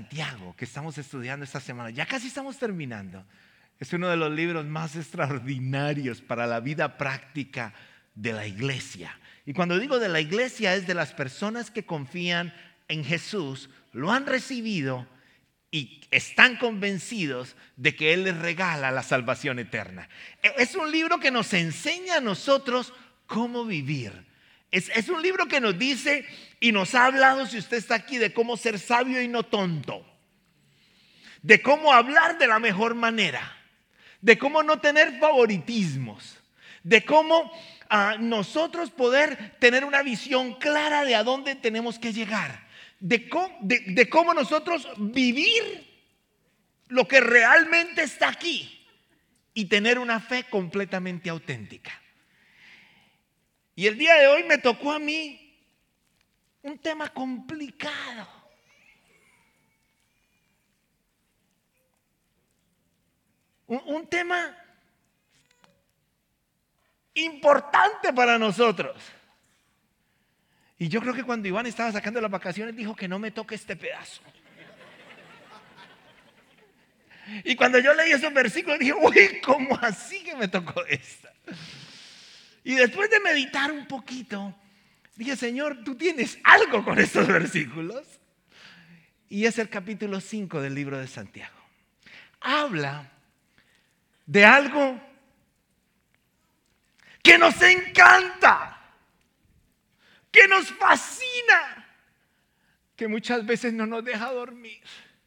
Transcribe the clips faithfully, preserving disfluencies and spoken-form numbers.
Santiago, que estamos estudiando esta semana, ya casi estamos terminando. Es uno de los libros más extraordinarios para la vida práctica de la iglesia. Y cuando digo de la iglesia es de las personas que confían en Jesús, lo han recibido y están convencidos de que Él les regala la salvación eterna. Es un libro que nos enseña a nosotros cómo vivir. Es, es un libro que nos dice y nos ha hablado, si usted está aquí, de cómo ser sabio y no tonto, de cómo hablar de la mejor manera, de cómo no tener favoritismos, de cómo uh, nosotros poder tener una visión clara de a dónde tenemos que llegar, de cómo, de, de cómo nosotros vivir lo que realmente está aquí y tener una fe completamente auténtica. Y el día de hoy me tocó a mí un tema complicado. Un, un tema importante para nosotros. Y yo creo que cuando Iván estaba sacando las vacaciones dijo que no me toque este pedazo. Y cuando yo leí esos versículos dije, uy, ¿cómo así que me tocó esta? Y después de meditar un poquito, dije, Señor, tú tienes algo con estos versículos. Y es el capítulo cinco del libro de Santiago. Habla de algo que nos encanta, que nos fascina, que muchas veces no nos deja dormir.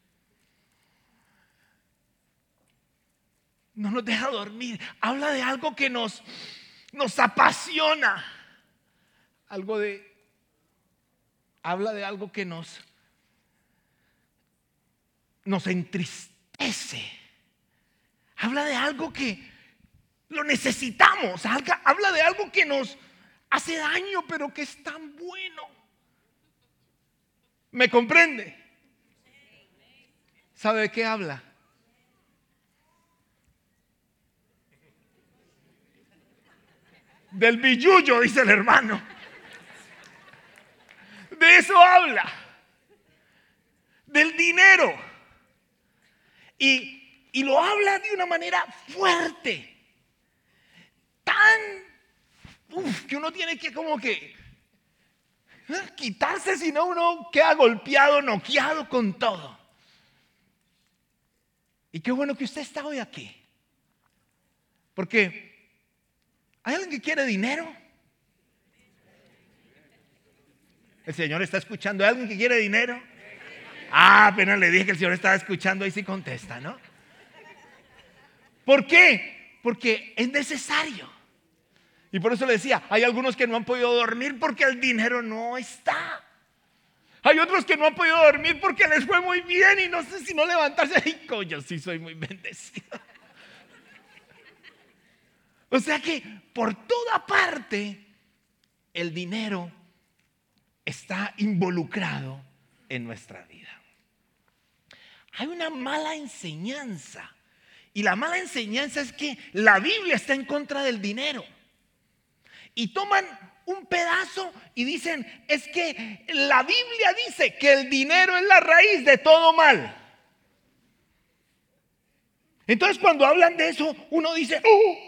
No nos deja dormir. Habla de algo que nos... nos apasiona, algo de, habla de algo que nos, nos entristece, habla de algo que lo necesitamos, habla de algo que nos hace daño, pero que es tan bueno. ¿Me comprende? ¿Sabe de qué habla? Del billullo, dice el hermano. De eso habla. Del dinero. Y, y lo habla de una manera fuerte. Tan uf, que uno tiene que como que ¿eh? quitarse, si no uno queda golpeado, noqueado con todo. Y qué bueno que usted está hoy aquí. Porque ¿hay alguien que quiere dinero? ¿El Señor está escuchando? ¿Hay alguien que quiere dinero? Ah, apenas le dije que el Señor estaba escuchando, ahí sí contesta, ¿no? ¿Por qué? Porque es necesario. Y por eso le decía, hay algunos que no han podido dormir porque el dinero no está. Hay otros que no han podido dormir porque les fue muy bien y no sé si no levantarse. Ay, coño, sí soy muy bendecido. O sea que por toda parte el dinero está involucrado en nuestra vida. Hay una mala enseñanza. Y la mala enseñanza es que la Biblia está en contra del dinero. Y toman un pedazo y dicen, es que la Biblia dice que el dinero es la raíz de todo mal. Entonces cuando hablan de eso, uno dice, ¡oh!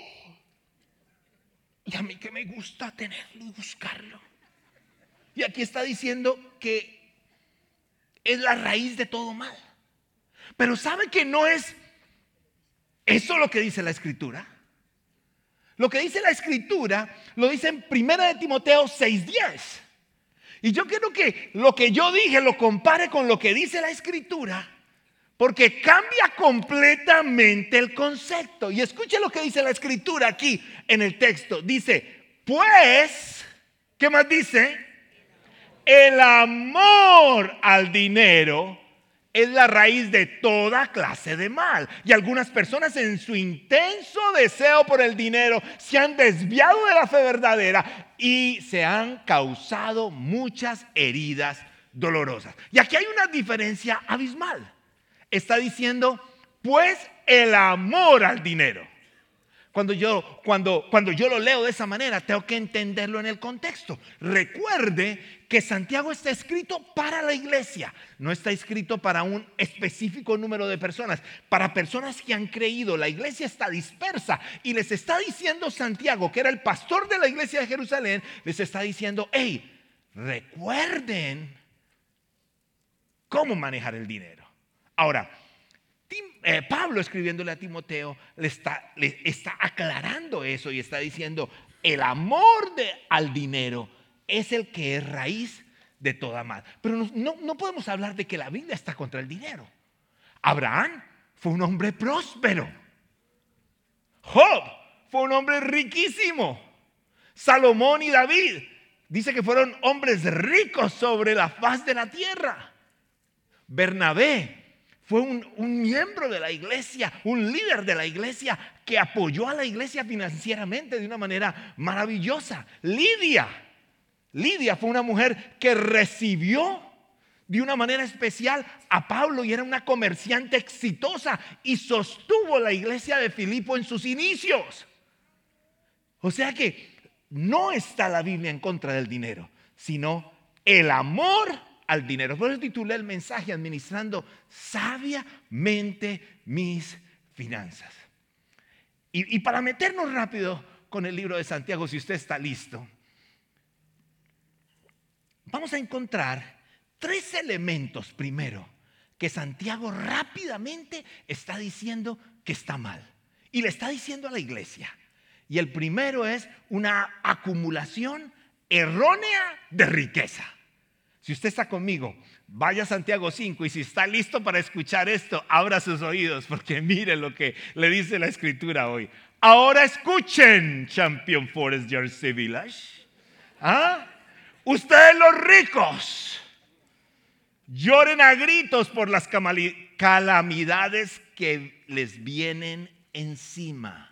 Y a mí que me gusta tenerlo y buscarlo. Y aquí está diciendo que es la raíz de todo mal. Pero ¿sabe que no es eso lo que dice la Escritura? Lo que dice la Escritura lo dice en primera de Timoteo seis diez. Y yo quiero que lo que yo dije lo compare con lo que dice la Escritura, porque cambia completamente el concepto. Y escuche lo que dice la Escritura aquí en el texto. Dice, pues, ¿qué más dice? El amor al dinero es la raíz de toda clase de mal. Y algunas personas en su intenso deseo por el dinero se han desviado de la fe verdadera y se han causado muchas heridas dolorosas. Y aquí hay una diferencia abismal. Está diciendo, pues el amor al dinero. Cuando yo, cuando, cuando yo lo leo de esa manera, tengo que entenderlo en el contexto. Recuerde que Santiago está escrito para la iglesia, no está escrito para un específico número de personas, para personas que han creído. La iglesia está dispersa y les está diciendo Santiago, que era el pastor de la iglesia de Jerusalén, les está diciendo: hey, recuerden cómo manejar el dinero. Ahora, Eh, Pablo, escribiéndole a Timoteo, le está, le está aclarando eso y está diciendo: el amor de, al dinero es el que es raíz de toda mal. Pero no, no, no podemos hablar de que la Biblia está contra el dinero. Abraham fue un hombre próspero. Job fue un hombre riquísimo. Salomón y David dice que fueron hombres ricos sobre la faz de la tierra. Bernabé fue un, un miembro de la iglesia, un líder de la iglesia que apoyó a la iglesia financieramente de una manera maravillosa. Lidia, Lidia fue una mujer que recibió de una manera especial a Pablo y era una comerciante exitosa y sostuvo la iglesia de Filipo en sus inicios. O sea que no está la Biblia en contra del dinero, sino el amor al dinero. Por eso titulé el mensaje: administrando sabiamente mis finanzas. Y, y para meternos rápido con el libro de Santiago, si usted está listo, vamos a encontrar tres elementos primero que Santiago rápidamente está diciendo que está mal. Y le está diciendo a la iglesia. Y el primero es una acumulación errónea de riqueza. Si usted está conmigo, vaya a Santiago cinco, y si está listo para escuchar esto, abra sus oídos, porque mire lo que le dice la escritura hoy. Ahora escuchen, Champion Forest Jersey Village. ¿Ah? Ustedes los ricos, lloren a gritos por las calamidades que les vienen encima.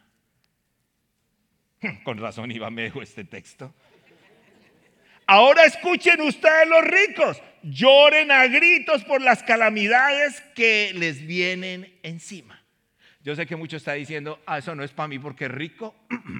Con razón iba medio este texto. Ahora escuchen ustedes los ricos, lloren a gritos por las calamidades que les vienen encima. Yo sé que muchos están diciendo: ah, eso no es para mí porque es rico.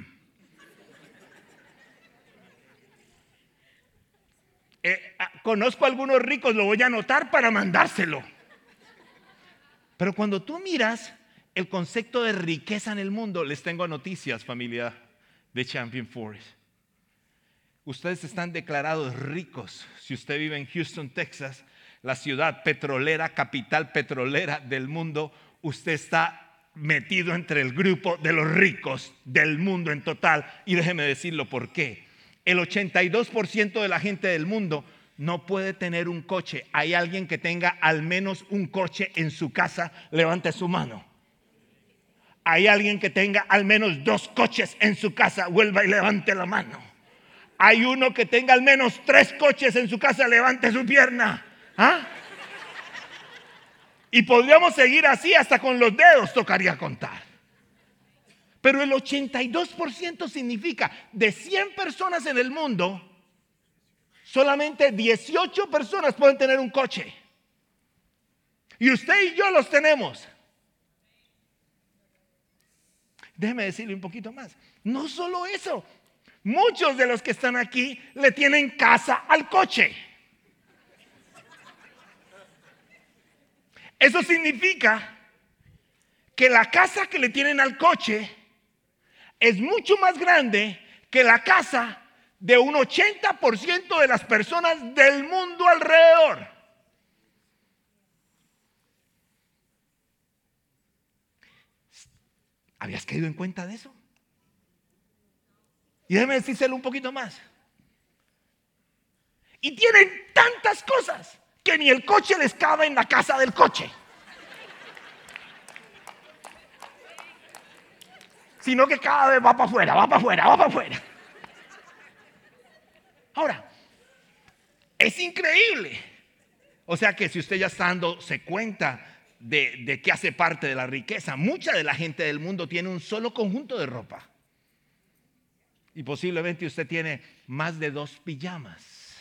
eh, conozco a algunos ricos, lo voy a anotar para mandárselo. Pero cuando tú miras el concepto de riqueza en el mundo, les tengo noticias, familia de Champion Forest. Ustedes están declarados ricos. Si usted vive en Houston, Texas, la ciudad petrolera, capital petrolera del mundo, usted está metido entre el grupo de los ricos del mundo en total. Y déjeme decirlo por qué. El ochenta y dos por ciento de la gente del mundo no puede tener un coche. ¿Hay alguien que tenga al menos un coche en su casa? Levante su mano. ¿Hay alguien que tenga al menos dos coches en su casa? Vuelva y levante la mano. Hay uno que tenga al menos tres coches en su casa, levante su pierna. ¿Ah? Y podríamos seguir así hasta con los dedos, tocaría contar. Pero el ochenta y dos por ciento significa de cien personas en el mundo, solamente dieciocho personas pueden tener un coche. Y usted y yo los tenemos. Déjeme decirle un poquito más. No solo eso. Muchos de los que están aquí le tienen casa al coche. Eso significa que la casa que le tienen al coche es mucho más grande que la casa de un ochenta por ciento de las personas del mundo alrededor. ¿Habías caído en cuenta de eso? Y déjeme decírselo un poquito más. Y tienen tantas cosas que ni el coche les cabe en la casa del coche. Sino que cada vez va para afuera, va para afuera, va para afuera. Ahora, es increíble. O sea que si usted ya está dándose cuenta de, de que hace parte de la riqueza, mucha de la gente del mundo tiene un solo conjunto de ropa. Y posiblemente usted tiene más de dos pijamas.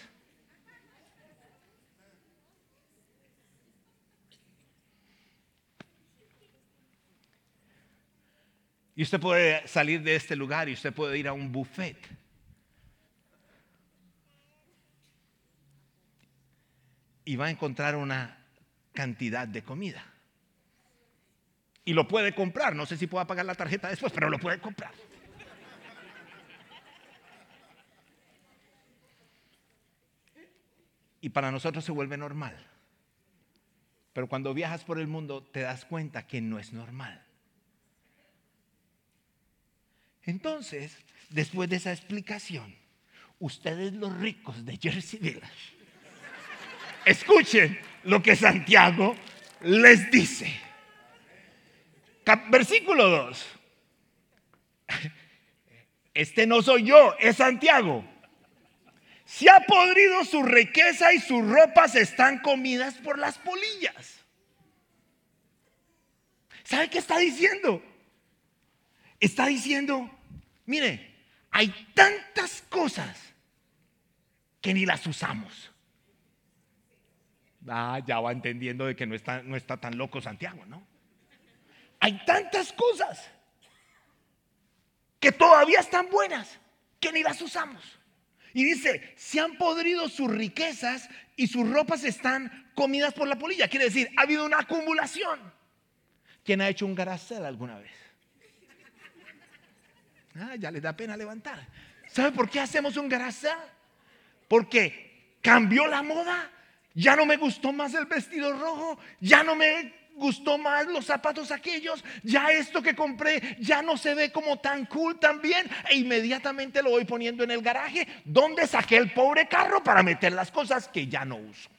Y usted puede salir de este lugar y usted puede ir a un buffet. Y va a encontrar una cantidad de comida. Y lo puede comprar. No sé si pueda pagar la tarjeta después, pero lo puede comprar. Y para nosotros se vuelve normal. Pero cuando viajas por el mundo te das cuenta que no es normal. Entonces, después de esa explicación, ustedes los ricos de Jersey Village, escuchen lo que Santiago les dice. Cap- versículo dos. Este no soy yo, es Santiago. Se ha podrido su riqueza y sus ropas están comidas por las polillas. ¿Sabe qué está diciendo? Está diciendo, mire, hay tantas cosas que ni las usamos. Ah, ya va entendiendo de que no está, no está tan loco Santiago, ¿no? Hay tantas cosas que todavía están buenas que ni las usamos. Y dice, se han podrido sus riquezas y sus ropas están comidas por la polilla. Quiere decir, ha habido una acumulación. ¿Quién ha hecho un garage sale alguna vez? Ah, ya les da pena levantar. ¿Sabe por qué hacemos un garage sale? Porque cambió la moda. Ya no me gustó más el vestido rojo. Ya no me gustó más los zapatos aquellos. Ya esto que compré ya no se ve como tan cool, tan bien. E inmediatamente lo voy poniendo en el garaje, donde saqué el pobre carro para meter las cosas que ya no uso.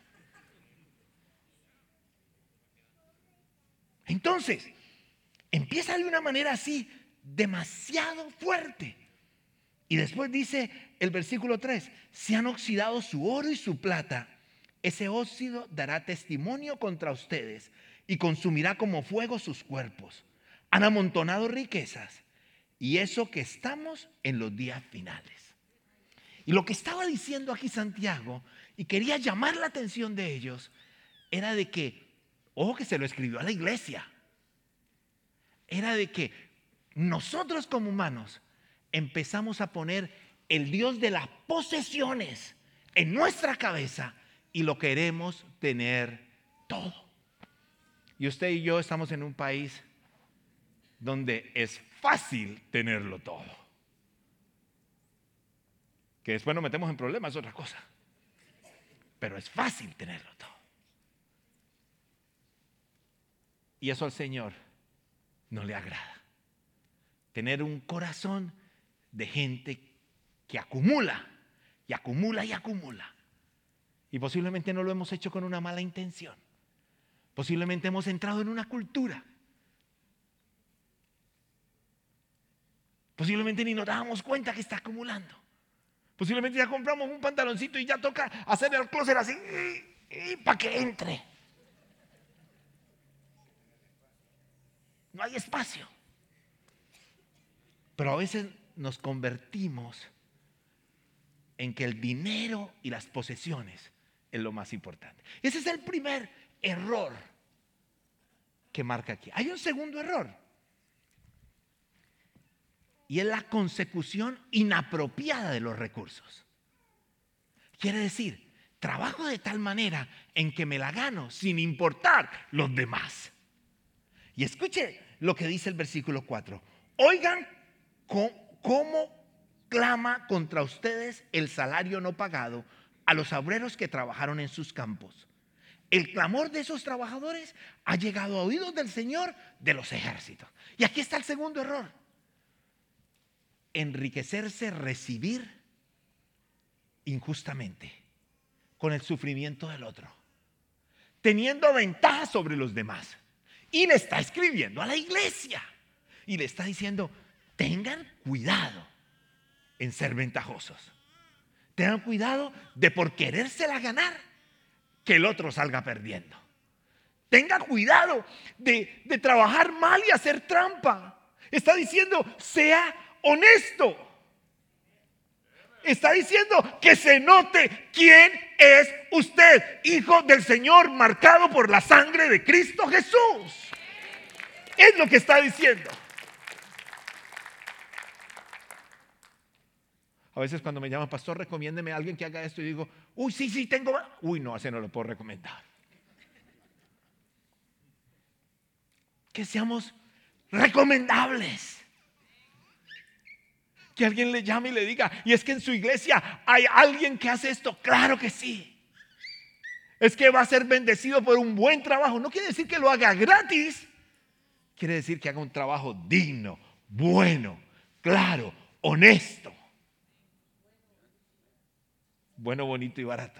Entonces, empieza de una manera así, demasiado fuerte. Y después dice el versículo tres, se han oxidado su oro y su plata. Ese óxido dará testimonio contra ustedes y consumirá como fuego sus cuerpos. Han amontonado riquezas y eso que estamos en los días finales. Y lo que estaba diciendo aquí Santiago, y quería llamar la atención de ellos, era de que, ojo que se lo escribió a la iglesia, era de que nosotros como humanos empezamos a poner el Dios de las posesiones en nuestra cabeza y lo queremos tener todo. Y usted y yo estamos en un país donde es fácil tenerlo todo. Que después nos metemos en problemas es otra cosa. Pero es fácil tenerlo todo. Y eso al Señor no le agrada. Tener un corazón de gente que acumula y acumula y acumula. Y posiblemente no lo hemos hecho con una mala intención. Posiblemente hemos entrado en una cultura. Posiblemente ni nos dábamos cuenta que está acumulando. Posiblemente ya compramos un pantaloncito y ya toca hacer el closet así y, y para que entre. No hay espacio. Pero a veces nos convertimos en que el dinero y las posesiones es lo más importante. Ese es el primer error que marca aquí. Hay un segundo error. Y es la consecución inapropiada de los recursos. Quiere decir, trabajo de tal manera en que me la gano sin importar los demás. Y escuche lo que dice el versículo cuatro. Oigan cómo clama contra ustedes el salario no pagado a los obreros que trabajaron en sus campos. El clamor de esos trabajadores ha llegado a oídos del Señor de los ejércitos. Y aquí está el segundo error. Enriquecerse, recibir injustamente con el sufrimiento del otro, teniendo ventaja sobre los demás. Y le está escribiendo a la iglesia y le está diciendo, tengan cuidado en ser ventajosos. Tengan cuidado de por querérsela ganar que el otro salga perdiendo. Tengan cuidado de, de trabajar mal y hacer trampa. Está diciendo, sea honesto. Está diciendo que se note quién es usted, hijo del Señor, marcado por la sangre de Cristo Jesús. Es lo que está diciendo. A veces cuando me llaman, pastor, recomiéndeme a alguien que haga esto, y digo, uy, sí, sí, tengo. Uy, no, ese no lo puedo recomendar. Que seamos recomendables. Que alguien le llame y le diga, y es que en su iglesia hay alguien que hace esto. Claro que sí. Es que va a ser bendecido por un buen trabajo. No quiere decir que lo haga gratis. Quiere decir que haga un trabajo digno, bueno, claro, honesto. Bueno, bonito y barato.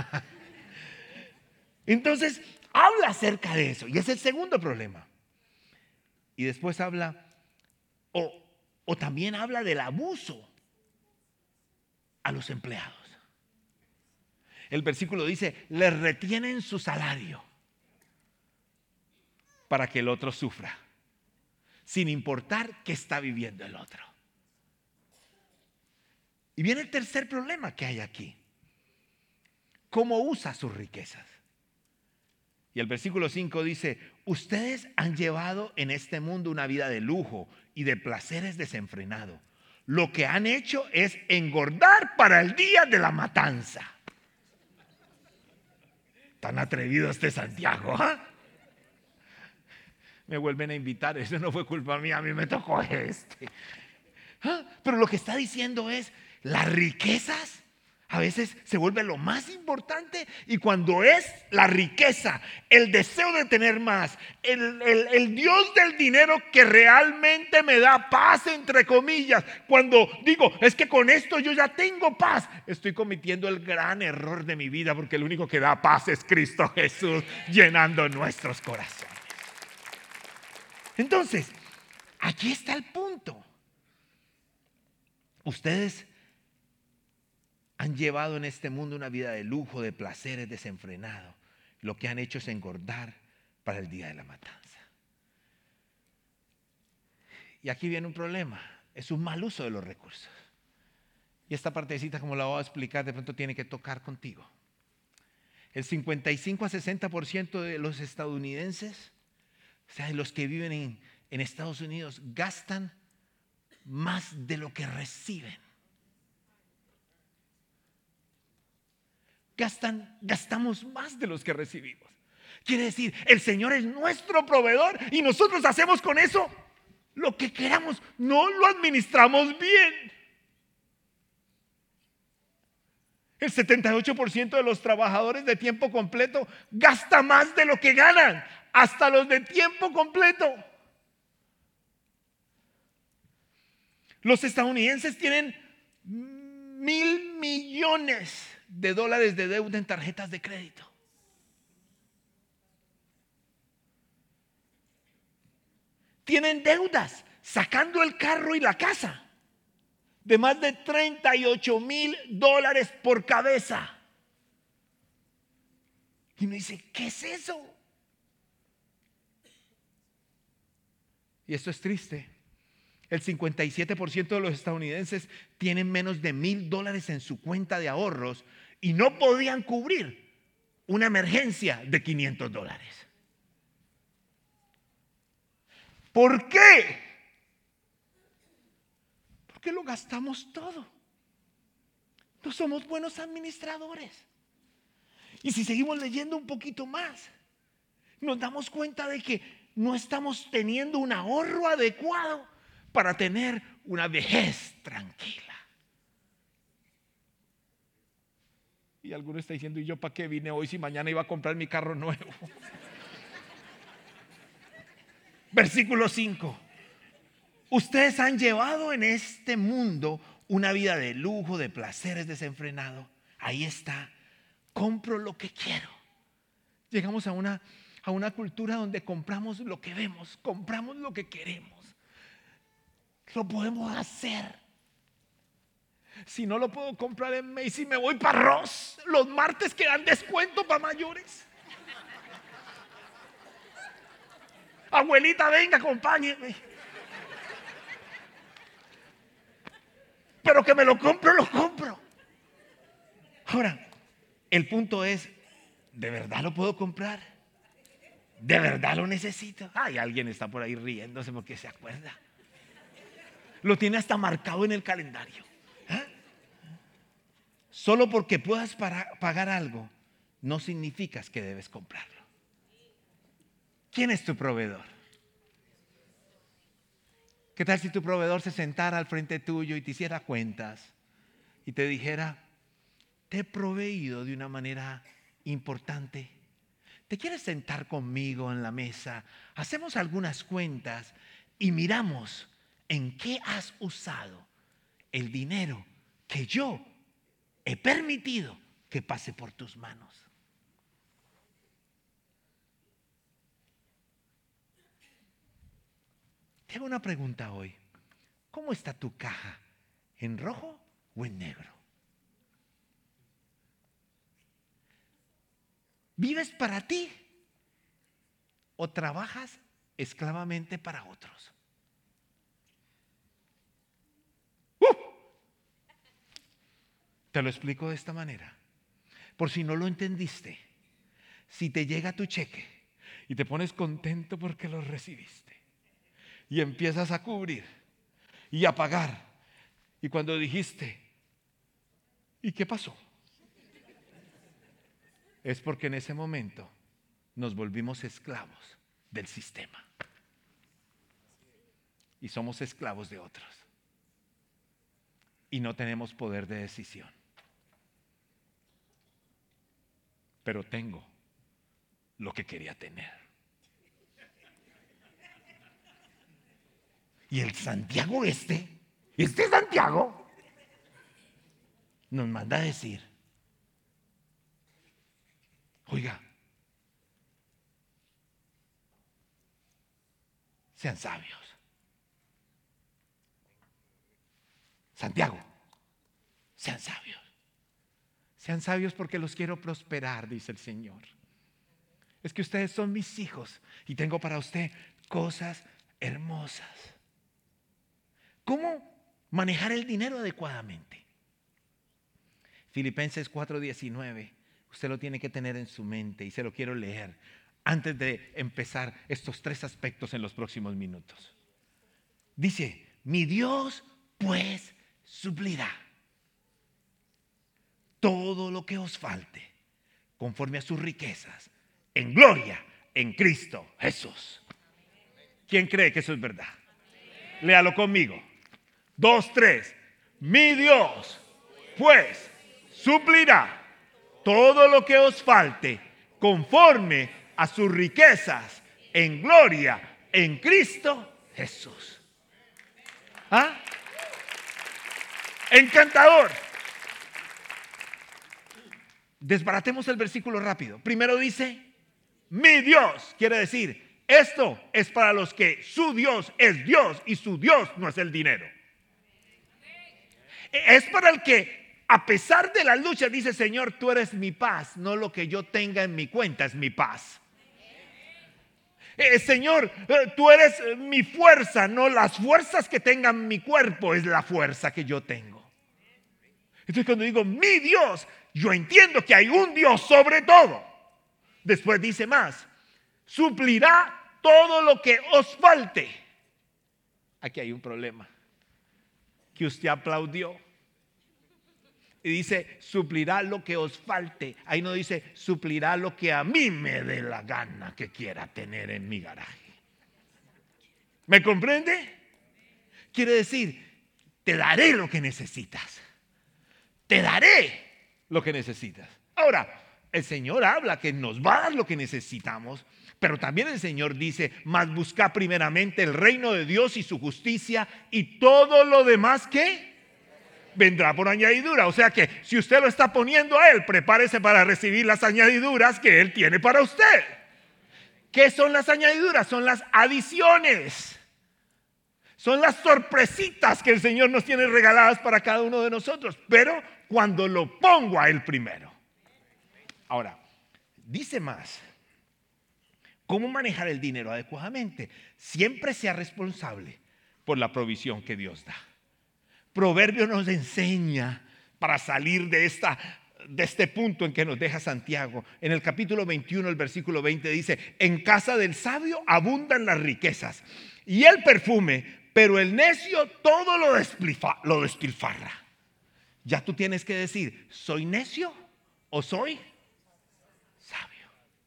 Entonces, habla acerca de eso. Y es el segundo problema. Y después habla, o, o también habla del abuso a los empleados. El versículo dice, les retienen su salario para que el otro sufra, sin importar qué está viviendo el otro. Y viene el tercer problema que hay aquí. ¿Cómo usa sus riquezas? Y el versículo cinco dice, ustedes han llevado en este mundo una vida de lujo y de placeres desenfrenados. Lo que han hecho es engordar para el día de la matanza. Tan atrevido este Santiago, ¿eh? Me vuelven a invitar, eso no fue culpa mía, a mí me tocó este. ¿Ah? Pero lo que está diciendo es, las riquezas a veces se vuelve lo más importante, y cuando es la riqueza, el deseo de tener más, el, el, el Dios del dinero que realmente me da paz, entre comillas, cuando digo, es que con esto yo ya tengo paz, estoy cometiendo el gran error de mi vida, porque el único que da paz es Cristo Jesús llenando nuestros corazones. Entonces, aquí está el punto. Ustedes han llevado en este mundo una vida de lujo, de placeres desenfrenados. Lo que han hecho es engordar para el día de la matanza. Y aquí viene un problema. Es un mal uso de los recursos. Y esta partecita, como la voy a explicar, de pronto tiene que tocar contigo. El cincuenta y cinco a sesenta por ciento de los estadounidenses, o sea, de los que viven en, en Estados Unidos, gastan más de lo que reciben. Gastan, gastamos más de los que recibimos. Quiere decir, el Señor es nuestro proveedor y nosotros hacemos con eso lo que queramos. No lo administramos bien. El setenta y ocho por ciento de los trabajadores de tiempo completo gasta más de lo que ganan, hasta los de tiempo completo. Los estadounidenses tienen mil millones de dólares de deuda en tarjetas de crédito. Tienen deudas sacando el carro y la casa de más de treinta y ocho mil dólares por cabeza. Y uno dice, ¿qué es eso? Y esto es triste. El cincuenta y siete por ciento de los estadounidenses tienen menos de mil dólares en su cuenta de ahorros y no podían cubrir una emergencia de quinientos dólares. ¿Por qué? Porque lo gastamos todo. No somos buenos administradores. Y si seguimos leyendo un poquito más, nos damos cuenta de que no estamos teniendo un ahorro adecuado para tener una vejez tranquila. Y alguno está diciendo, ¿y yo para qué vine hoy si mañana iba a comprar mi carro nuevo? Versículo cinco. Ustedes han llevado en este mundo una vida de lujo, de placeres desenfrenados. Ahí está. Compro lo que quiero. Llegamos a una, a una cultura donde compramos lo que vemos, compramos lo que queremos. Lo podemos hacer. Si no lo puedo comprar en Macy's, me voy para Ross. Los martes que dan descuento para mayores. Abuelita, venga, acompáñeme. Pero que me lo compro, lo compro. Ahora, el punto es, ¿de verdad lo puedo comprar? ¿De verdad lo necesito? Ay, alguien está por ahí riéndose porque se acuerda. Lo tiene hasta marcado en el calendario. ¿Eh? Solo porque puedas para, pagar algo, no significa que debes comprarlo. ¿Quién es tu proveedor? ¿Qué tal si tu proveedor se sentara al frente tuyo y te hiciera cuentas y te dijera: te he proveído de una manera importante? ¿Te quieres sentar conmigo en la mesa? Hacemos algunas cuentas y miramos en qué has usado el dinero que yo he permitido que pase por tus manos. Te hago una pregunta hoy. ¿Cómo está tu caja? ¿En rojo o en negro? ¿Vives para ti o trabajas esclavamente para otros? ¡Uh! Te lo explico de esta manera. Por si no lo entendiste, si te llega tu cheque y te pones contento porque lo recibiste y empiezas a cubrir y a pagar, y cuando dijiste: ¿y qué pasó? Es porque en ese momento nos volvimos esclavos del sistema y somos esclavos de otros y no tenemos poder de decisión. Pero tengo lo que quería tener. Y el Santiago este, este Santiago, nos manda a decir: oiga, sean sabios. Santiago, sean sabios. Sean sabios porque los quiero prosperar, dice el Señor. Es que ustedes son mis hijos y tengo para usted cosas hermosas. ¿Cómo manejar el dinero adecuadamente? Filipenses cuatro diecinueve. Usted lo tiene que tener en su mente y se lo quiero leer antes de empezar estos tres aspectos en los próximos minutos. Dice: mi Dios pues suplirá todo lo que os falte conforme a sus riquezas en gloria en Cristo Jesús. ¿Quién cree que eso es verdad? Léalo conmigo. Dos, tres. Mi Dios pues suplirá todo lo que os falte conforme a sus riquezas en gloria en Cristo Jesús. ¿Ah? Encantador. Desbaratemos el versículo rápido. Primero dice: mi Dios. Quiere decir, esto es para los que su Dios es Dios y su Dios no es el dinero. Es para el que, a pesar de la lucha, dice: Señor, tú eres mi paz, no lo que yo tenga en mi cuenta es mi paz. Eh, Señor, eh, tú eres mi fuerza, no las fuerzas que tenga en mi cuerpo es la fuerza que yo tengo. Entonces, cuando digo mi Dios, yo entiendo que hay un Dios sobre todo. Después dice más: suplirá todo lo que os falte. Aquí hay un problema, que usted aplaudió y dice: suplirá lo que os falte. Ahí no dice: suplirá lo que a mí me dé la gana que quiera tener en mi garaje. ¿Me comprende? Quiere decir: te daré lo que necesitas. Te daré lo que necesitas. Ahora, el Señor habla que nos va a dar lo que necesitamos, pero también el Señor dice: mas busca primeramente el reino de Dios y su justicia, y todo lo demás, ¿qué? Vendrá por añadidura. O sea que si usted lo está poniendo a Él, prepárese para recibir las añadiduras que Él tiene para usted. ¿Qué son las añadiduras? Son las adiciones. Son las sorpresitas que el Señor nos tiene regaladas para cada uno de nosotros, pero cuando lo pongo a Él primero. Ahora, dice más: ¿cómo manejar el dinero adecuadamente? Siempre sea responsable por la provisión que Dios da. Proverbio nos enseña para salir de, esta, de este punto en que nos deja Santiago. En el capítulo veintiuno, el versículo veinte dice: en casa del sabio abundan las riquezas y el perfume, pero el necio todo lo, despilfa, lo despilfarra. Ya tú tienes que decir, ¿soy necio o soy sabio?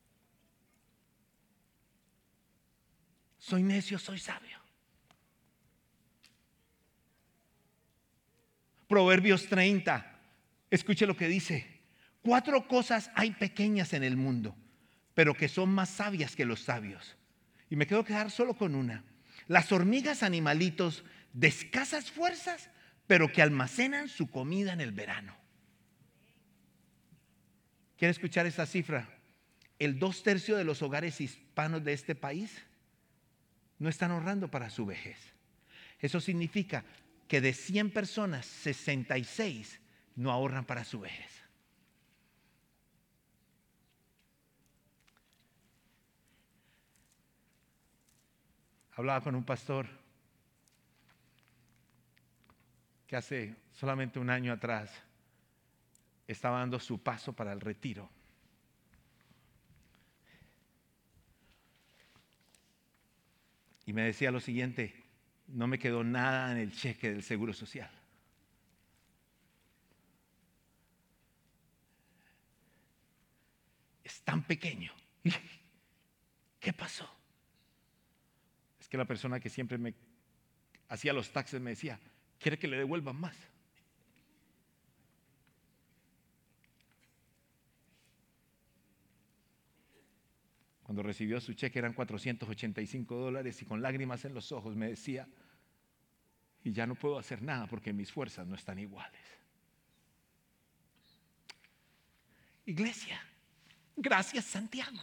Soy necio, soy sabio. Proverbios treinta, escuche lo que dice. Cuatro cosas hay pequeñas en el mundo, pero que son más sabias que los sabios. Y me quedo quedar solo con una. Las hormigas, animalitos de escasas fuerzas, pero que almacenan su comida en el verano. ¿Quiere escuchar esa cifra? El dos tercios de los hogares hispanos de este país no están ahorrando para su vejez. Eso significa que de cien personas, sesenta y seis no ahorran para su vejez. Hablaba con un pastor que hace solamente un año atrás estaba dando su paso para el retiro. Y me decía lo siguiente: no me quedó nada en el cheque del Seguro Social. Es tan pequeño. ¿Qué pasó? Es que la persona que siempre me hacía los taxes me decía, ¿quiere que le devuelvan más? Cuando recibió su cheque eran cuatrocientos ochenta y cinco dólares y con lágrimas en los ojos me decía, y ya no puedo hacer nada porque mis fuerzas no están iguales. Iglesia, gracias Santiago.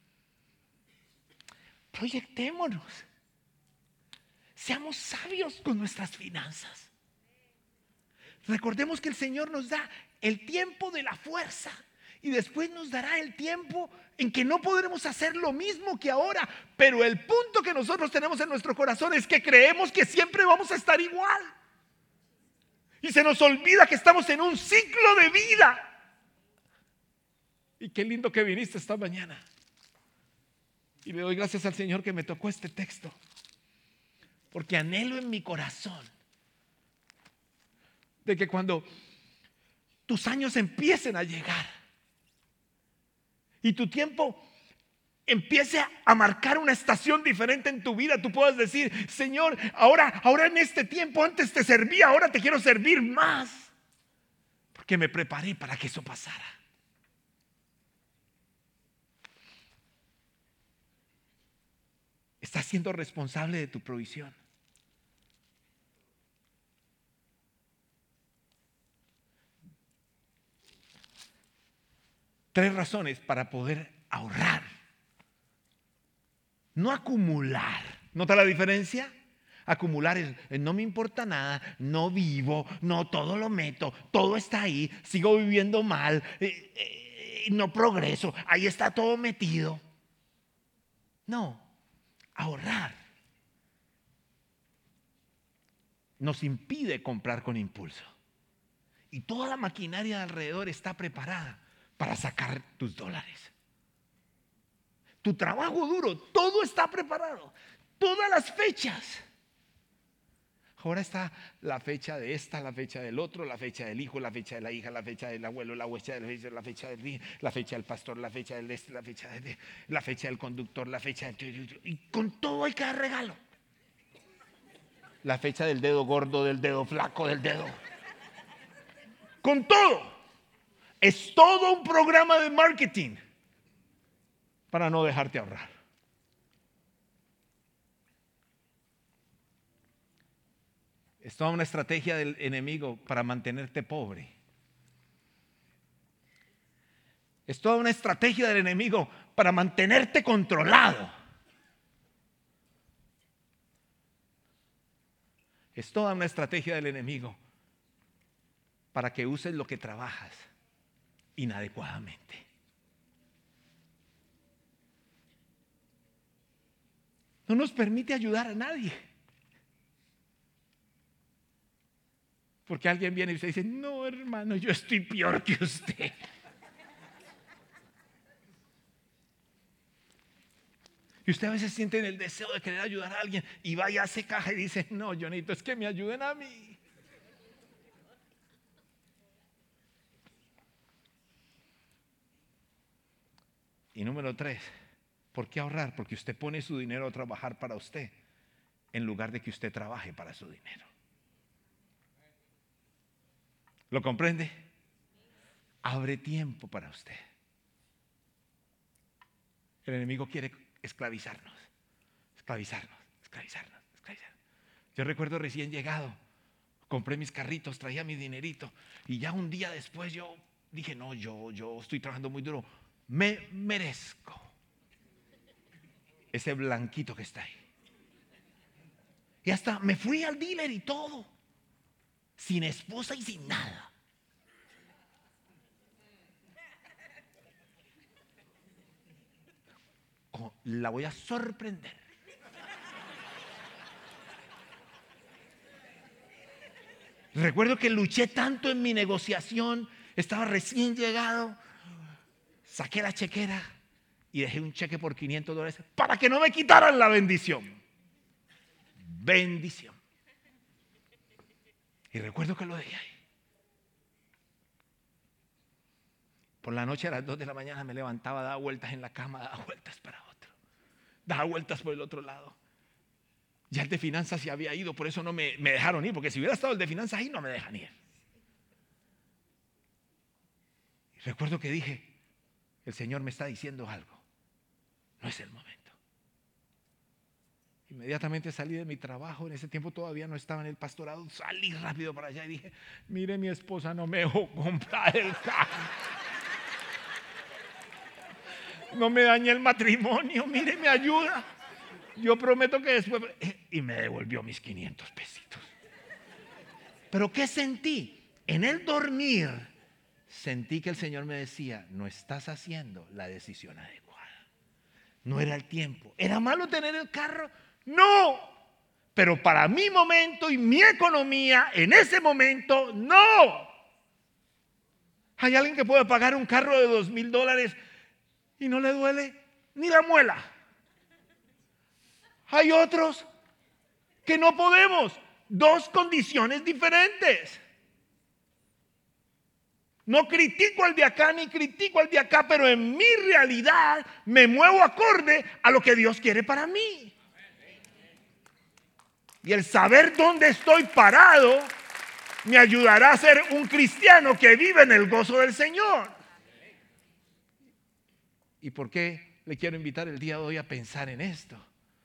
Proyectémonos. Seamos sabios con nuestras finanzas. Recordemos que el Señor nos da el tiempo de la fuerza y después nos dará el tiempo en que no podremos hacer lo mismo que ahora. Pero el punto que nosotros tenemos en nuestro corazón es que creemos que siempre vamos a estar igual. Y se nos olvida que estamos en un ciclo de vida. Y qué lindo que viniste esta mañana. Y le doy gracias al Señor que me tocó este texto. Porque anhelo en mi corazón de que cuando tus años empiecen a llegar y tu tiempo empiece a marcar una estación diferente en tu vida, tú puedas decir, Señor, ahora, ahora en este tiempo antes te serví, ahora te quiero servir más. Porque me preparé para que eso pasara. Estás siendo responsable de tu provisión. Tres razones para poder ahorrar. No acumular. ¿Nota la diferencia? Acumular es, no me importa nada, no vivo, no todo lo meto, todo está ahí, sigo viviendo mal, eh, eh, no progreso, ahí está todo metido. No, ahorrar nos impide comprar con impulso. Y toda la maquinaria de alrededor está preparada para sacar tus dólares. Tu trabajo duro, todo está preparado. Todas las fechas. Ahora está la fecha de esta, la fecha del otro, la fecha del hijo, la fecha de la hija, la fecha del abuelo, la fecha del la fecha del la fecha del pastor, la fecha del este, la fecha del la fecha del conductor, la fecha del, y con todo hay que dar regalo. La fecha del dedo gordo, del dedo flaco, del dedo. Con todo. Es todo un programa de marketing para no dejarte ahorrar. Es toda una estrategia del enemigo para mantenerte pobre. Es toda una estrategia del enemigo para mantenerte controlado. Es toda una estrategia del enemigo para que uses lo que trabajas inadecuadamente. No nos permite ayudar a nadie. Porque alguien viene y usted dice, no hermano, yo estoy peor que usted. Y usted a veces siente el deseo de querer ayudar a alguien y va y hace caja y dice, no, Jonito, es que me ayuden a mí. Y número tres, ¿por qué ahorrar? Porque usted pone su dinero a trabajar para usted en lugar de que usted trabaje para su dinero. ¿Lo comprende? Abre tiempo para usted. El enemigo quiere esclavizarnos, esclavizarnos, esclavizarnos, esclavizarnos. Yo recuerdo recién llegado, compré mis carritos, traía mi dinerito y ya un día después yo dije, no, yo, yo estoy trabajando muy duro, me merezco ese blanquito que está ahí. Y hasta me fui al dealer y todo, sin esposa y sin nada. La voy a sorprender. Recuerdo que luché tanto en mi negociación, estaba recién llegado, saqué la chequera y dejé un cheque por quinientos dólares para que no me quitaran la bendición. Bendición. Y recuerdo que lo dejé ahí. Por la noche a las dos de la mañana me levantaba, daba vueltas en la cama, daba vueltas para otro, daba vueltas por el otro lado. Ya el de finanzas se había ido, por eso no me, me dejaron ir, porque si hubiera estado el de finanzas ahí no me dejan ir. Y recuerdo que dije, el Señor me está diciendo algo, no es el momento. Inmediatamente salí de mi trabajo, en ese tiempo todavía no estaba en el pastorado, salí rápido para allá y dije, mire, mi esposa no me dejó comprar el carro. No me dañe el matrimonio, mire, me ayuda. Yo prometo que después... Y me devolvió mis quinientos pesitos. Pero ¿qué sentí? En el dormir, sentí que el Señor me decía, no estás haciendo la decisión adecuada. No era el tiempo. ¿Era malo tener el carro? No. Pero para mi momento y mi economía, en ese momento, no. Hay alguien que puede pagar un carro de dos mil dólares y no le duele ni la muela. Hay otros que no podemos. Dos condiciones diferentes. No critico al de acá ni critico al de acá, pero en mi realidad me muevo acorde a lo que Dios quiere para mí. Y el saber dónde estoy parado me ayudará a ser un cristiano que vive en el gozo del Señor. ¿Y por qué le quiero invitar el día de hoy a pensar en esto?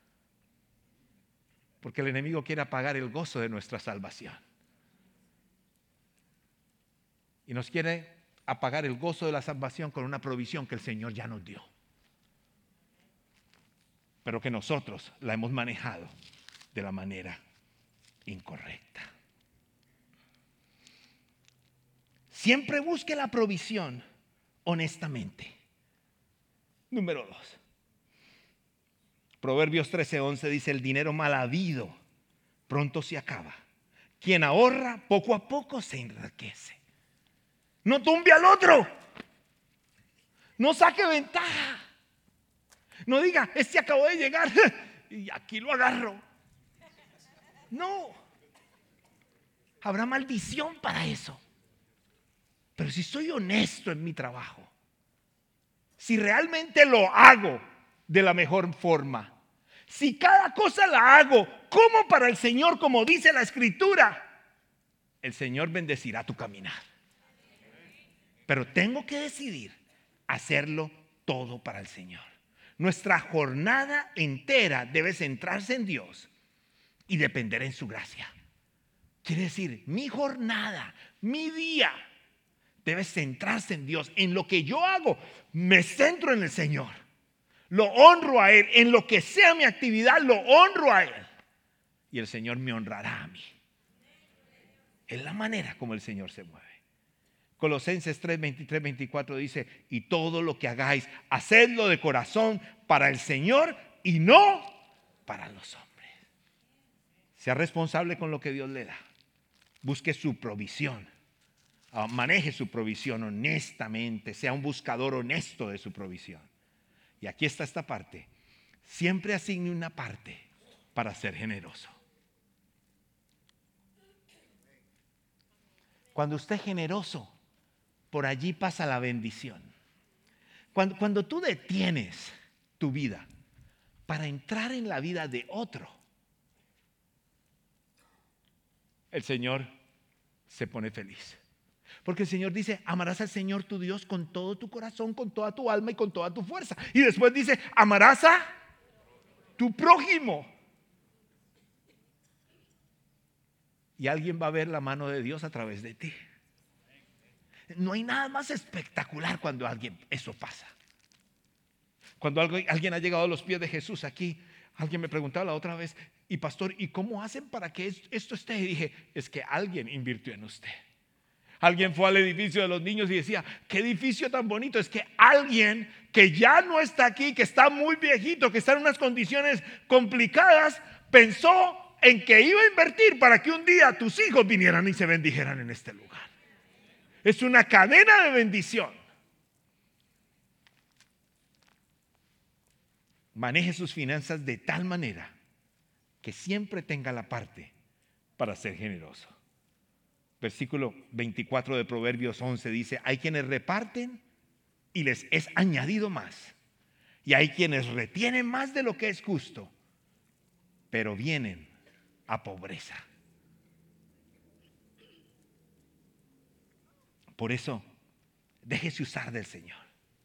Porque el enemigo quiere apagar el gozo de nuestra salvación. Y nos quiere apagar el gozo de la salvación con una provisión que el Señor ya nos dio. Pero que nosotros la hemos manejado de la manera incorrecta. Siempre busque la provisión honestamente. Número dos. Proverbios trece once dice, el dinero mal habido pronto se acaba. Quien ahorra poco a poco se enriquece. No tumbe al otro. No saque ventaja. No diga, este acabó de llegar y aquí lo agarro. No. Habrá maldición para eso. Pero si soy honesto en mi trabajo, si realmente lo hago de la mejor forma, si cada cosa la hago como para el Señor, como dice la Escritura, el Señor bendecirá tu caminar. Pero tengo que decidir hacerlo todo para el Señor. Nuestra jornada entera debe centrarse en Dios y depender en su gracia. Quiere decir, mi jornada, mi día debe centrarse en Dios. En lo que yo hago, me centro en el Señor. Lo honro a Él. En lo que sea mi actividad, lo honro a Él. Y el Señor me honrará a mí. Es la manera como el Señor se mueve. Colosenses tres, veintitrés, veinticuatro dice, y todo lo que hagáis, hacedlo de corazón para el Señor y no para los hombres. Sea responsable con lo que Dios le da. Busque su provisión. Maneje su provisión honestamente. Sea un buscador honesto de su provisión. Y aquí está esta parte. Siempre asigne una parte para ser generoso. Cuando usted es generoso, por allí pasa la bendición. Cuando, cuando tú detienes tu vida para entrar en la vida de otro, el Señor se pone feliz. Porque el Señor dice, amarás al Señor tu Dios con todo tu corazón, con toda tu alma y con toda tu fuerza. Y después dice, amarás a tu prójimo. Y alguien va a ver la mano de Dios a través de ti. No hay nada más espectacular cuando alguien, eso pasa. Cuando alguien ha llegado a los pies de Jesús aquí, alguien me preguntaba la otra vez, y pastor, ¿y cómo hacen para que esto esté? Y dije, es que alguien invirtió en usted. Alguien fue al edificio de los niños y decía, qué edificio tan bonito. Es que alguien que ya no está aquí, que está muy viejito, que está en unas condiciones complicadas, pensó en que iba a invertir para que un día tus hijos vinieran y se bendijeran en este lugar. Es una cadena de bendición. Maneje sus finanzas de tal manera que siempre tenga la parte para ser generoso. Versículo veinticuatro de Proverbios once dice, hay quienes reparten y les es añadido más. Y hay quienes retienen más de lo que es justo, pero vienen a pobreza. Por eso, déjese usar del Señor.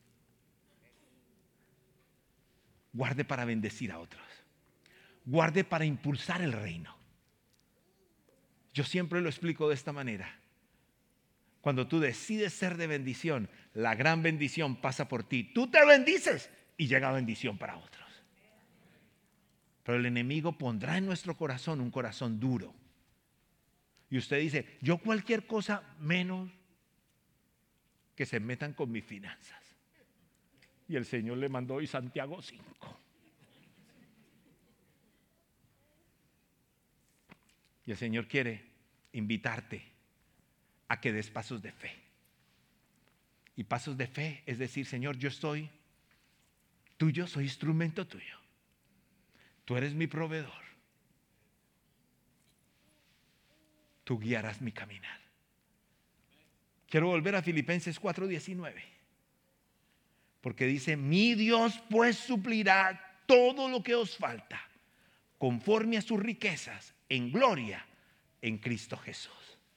Guarde para bendecir a otros. Guarde para impulsar el reino. Yo siempre lo explico de esta manera. Cuando tú decides ser de bendición, la gran bendición pasa por ti. Tú te bendices y llega bendición para otros. Pero el enemigo pondrá en nuestro corazón un corazón duro. Y usted dice, yo cualquier cosa menos que se metan con mis finanzas. Y el Señor le mandó hoy Santiago cinco. Y el Señor quiere invitarte a que des pasos de fe. Y pasos de fe es decir, Señor, yo estoy tuyo, soy instrumento tuyo. Tú eres mi proveedor. Tú guiarás mi caminar. Quiero volver a Filipenses cuatro diecinueve. Porque dice, mi Dios pues suplirá todo lo que os falta, conforme a sus riquezas, en gloria, en Cristo Jesús.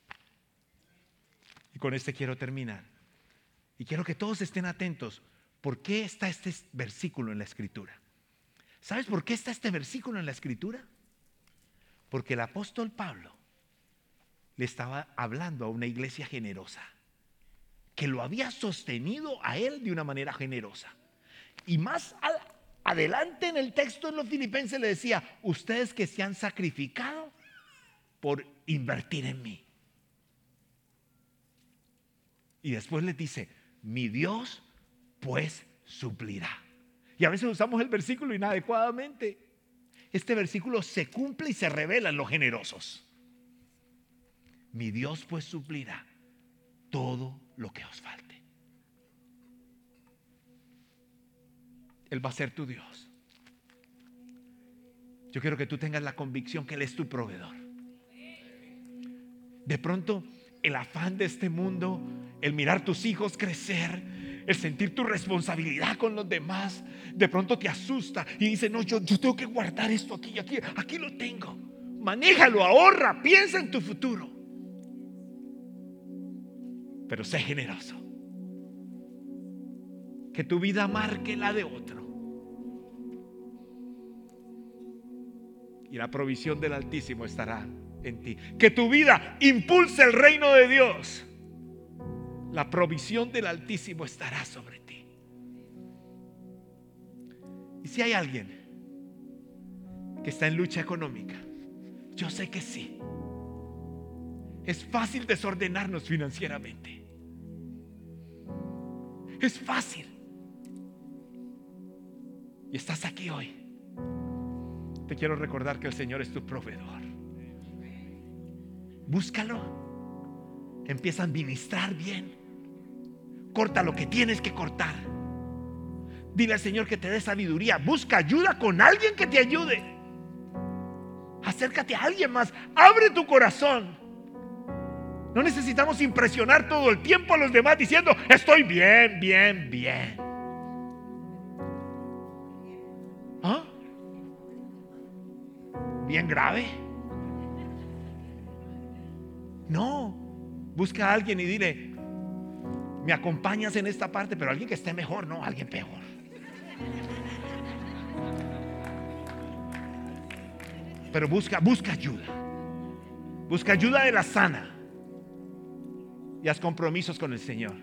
Y con este quiero terminar. Y quiero que todos estén atentos. ¿Por qué está este versículo en la Escritura? ¿Sabes por qué está este versículo en la Escritura? Porque el apóstol Pablo le estaba hablando a una iglesia generosa, que lo había sostenido a él de una manera generosa. Y más al, adelante en el texto en los Filipenses le decía, ustedes que se han sacrificado por invertir en mí. Y después les dice, mi Dios pues suplirá. Y a veces usamos el versículo inadecuadamente. Este versículo se cumple y se revela en los generosos. Mi Dios pues suplirá todo lo que os falte. Él va a ser tu Dios. Yo quiero que tú tengas la convicción que Él es tu proveedor. De pronto, el afán de este mundo, el mirar tus hijos crecer, el sentir tu responsabilidad con los demás, de pronto te asusta y dice, no, yo, yo tengo que guardar esto aquí, aquí, aquí lo tengo. Manéjalo, ahorra, piensa en tu futuro. Pero sé generoso. Que tu vida marque la de otro. Y la provisión del Altísimo estará en ti. Que tu vida impulse el reino de Dios. La provisión del Altísimo estará sobre ti. Y si hay alguien que está en lucha económica, yo sé que sí. Es fácil desordenarnos financieramente. Es fácil. Y estás aquí hoy. Te quiero recordar que el Señor es tu proveedor. Búscalo. Empieza a administrar bien. Corta lo que tienes que cortar. Dile al Señor que te dé sabiduría. Busca ayuda con alguien que te ayude. Acércate a alguien más. Abre tu corazón. No necesitamos impresionar todo el tiempo a los demás diciendo, estoy bien, bien, bien. bien grave. No, busca a alguien y dile, me acompañas en esta parte, pero alguien que esté mejor, no alguien peor. Pero busca, busca ayuda. Busca ayuda de la sana. Y haz compromisos con el Señor.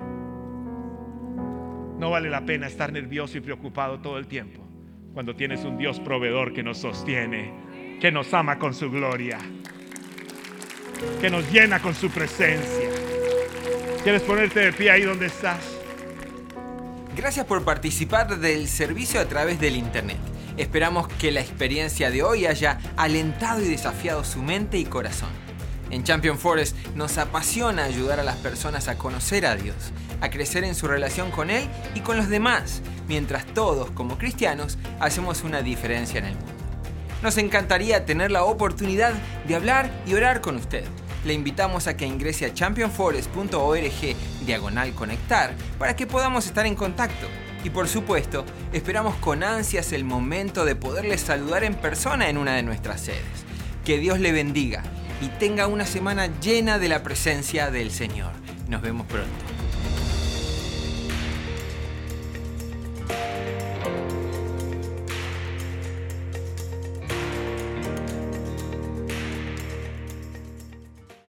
No vale la pena estar nervioso y preocupado todo el tiempo cuando tienes un Dios proveedor que nos sostiene, que nos ama con su gloria, que nos llena con su presencia. ¿Quieres ponerte de pie ahí donde estás? Gracias por participar del servicio a través del internet. Esperamos que la experiencia de hoy haya alentado y desafiado su mente y corazón. En Champion Forest nos apasiona ayudar a las personas a conocer a Dios, a crecer en su relación con Él y con los demás, mientras todos, como cristianos, hacemos una diferencia en el mundo. Nos encantaría tener la oportunidad de hablar y orar con usted. Le invitamos a que ingrese a champion forest punto org diagonal conectar para que podamos estar en contacto. Y por supuesto, esperamos con ansias el momento de poderles saludar en persona en una de nuestras sedes. Que Dios le bendiga y tenga una semana llena de la presencia del Señor. Nos vemos pronto.